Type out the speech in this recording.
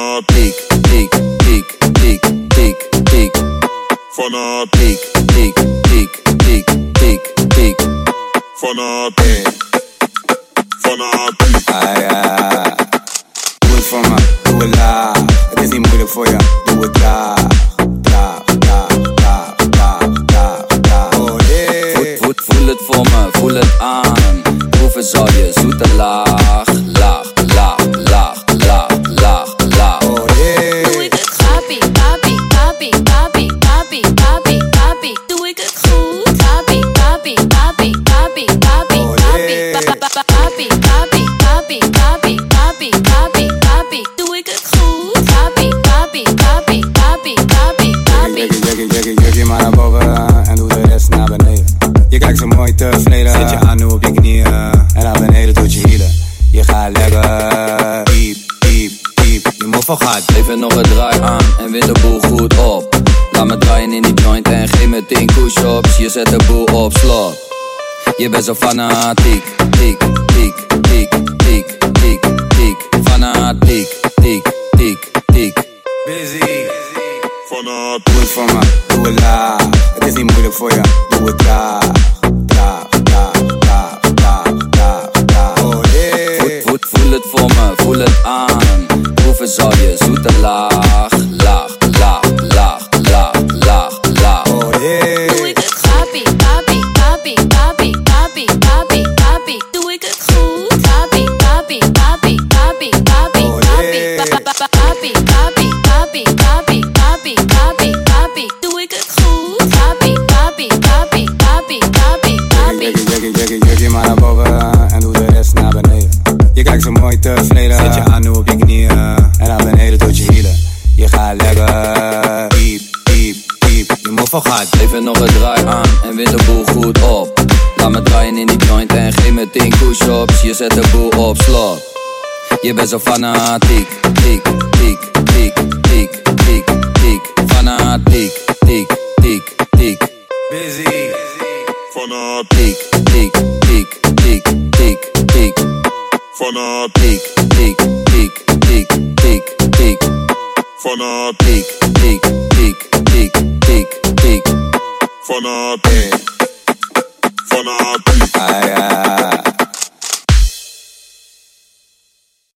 Fanatiek, tiek, tiek, tiek, tiek, tiek. Fanatiek, tiek, tiek, tiek, tiek, tiek. Fanatiek, fanatiek. Doe het voor me, doe het laag. Het is niet moeilijk voor je, doe het traag. Voel het voor me, voel het aan. Proeven zal je zoete laag. Laag, laag, laag, laag, laag, laag. Doe ik het papi, papi, papi, papi, papi, papi, papi. Doe ik het goed? Papi, papi, papi, papi, papi, papi, papi, papi, papi, papi, papi, papi, papi. Doe ik het goed? Papi, papi, papi, papi, papi, papi. Jukkie maar naar boven en doe de rest naar beneden. Je kijkt zo mooi tevreden. Zet je aan nu op je knieën en naar beneden tot je hielen. Je gaat lekker piep, piep, piep. Je moffel gaat. Even nog een draai aan en win de boel goed op. Laat me draaien in die joint en geef me 10 push-ups. Je zet de boel op slot. Je bent zo fanatiek, tiek, tiek, tiek, tiek, tiek, tiek. Fanatiek, tiek, tiek, tiek. Busy. Fanatiek. Doe het voor me, doe het laag. Het is niet moeilijk voor je, doe het traag. Voel het voor me, voel het aan. Proeven zal je zoete laag. Laag, laag, laag, laag, laag, laag. Doe ik het papi, papi, papi, papi, papi, papi, papi. Doe ik het goed? Papi, papi, papi, papi, papi, papi, papi, papi, papi, papi, papi, papi, papi. Doe ik het goed? Papi, papi, papi, papi, papi, papi. Jukkie maar naar boven en doe de rest naar beneden. Je kijkt zo mooi tevreden. Zet je aan nu op je knieën en naar beneden tot je hielen. Je gaat lekker piep, piep, piep. Je moffel gaat. Even nog een draai aan en win de boel goed op. Laat me draaien in die joint en geef me 10 push-ups. Je zet de boel op slot. Je bent zo fanatiek, tiek, tiek, tiek, tiek, tiek, tiek. Fanatiek, tiek, tiek, tiek. Busy. Fanatiek, Tiek, tiek, tiek, tiek, tiek. fanatiek, Tiek, tiek, tiek, tiek, tiek. fanatiek, Tiek, tiek, tiek, tiek, tiek. fanatiek, fanatiek. Ah ja.